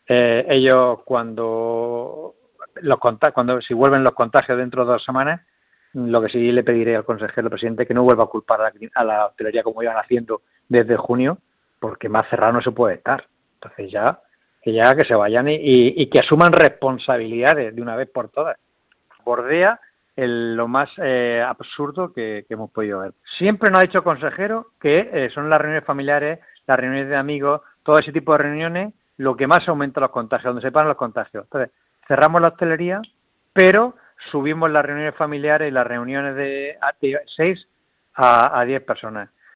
ellos cuando si vuelven los contagios dentro de 2 semanas, lo que sí le pediré al consejero presidente que no vuelva a culpar a la hostelería como iban haciendo desde junio, porque más cerrado no se puede estar. Entonces que se vayan y que asuman responsabilidades de una vez por todas. Bordea lo más absurdo que hemos podido ver. Siempre nos ha dicho el consejero que son las reuniones familiares, las reuniones de amigos, todo ese tipo de reuniones, lo que más aumenta los contagios, donde se paran los contagios. Entonces, cerramos la hostelería, pero subimos las reuniones familiares y las reuniones de 6 a 10 personas.